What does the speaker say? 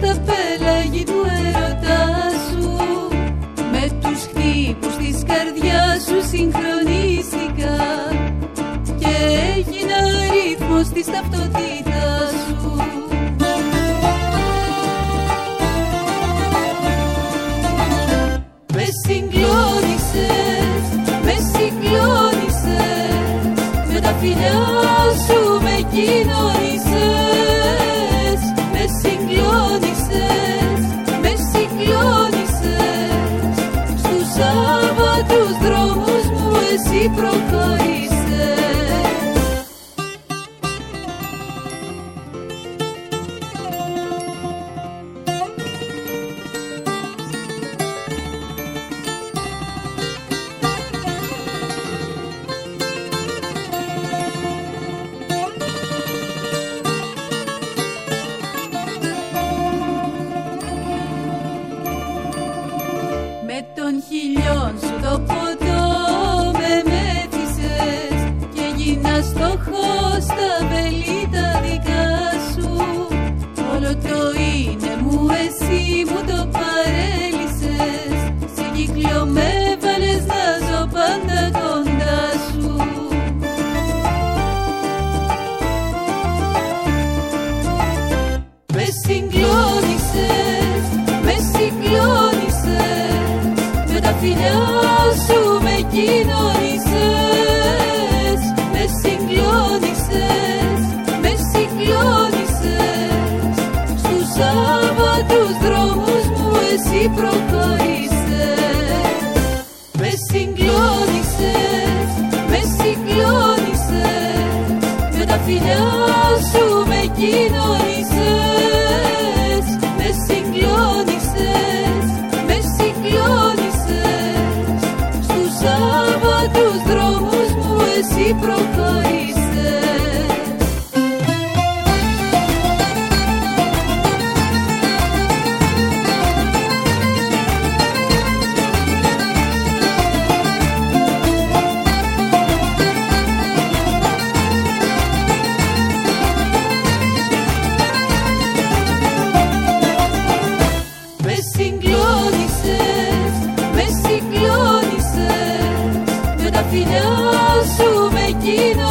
στα πέλαγη του έρωτά σου. Με τους χτύπους της καρδιάς σου συγχρονίστηκα και έγινα ρυθμός της ταυτότητάς σου. Με συγκλώνησες, με συγκλώνησες, με τα φιλιά σου με κοινώνησες. Με συγκλώνησες, με συγκλώνησες, στους άβατους δρόμους μου εσύ προχωρήσες. Με των χιλιών σου το ποτό με μέθησες και έγινα στόχος στα βελή τα δικά σου. Όλο το είναι μου εσύ μου το παρέλυσες, σε κύκλο με βάλες να ζω πάντα κοντά σου. Με συγκλώνησες, με συγκλώνησες, με τα φιλιά σου με κοινώνησες. Με συγκλώνησες, με συγκλώνησες, στους άβατους δρόμους μου εσύ προχωρήσες. Με συγκλώνησες, με συγκλώνησες, με τα φιλιά σου με κοινώνησες. Με συγκλώνησες, με συγκλώνησες, στους άβατους δρόμους μου εσύ προχωρήσες. Με συγκλώνησες, με συγκλώνησες, με τα φιλιά σου με κοινώνησες.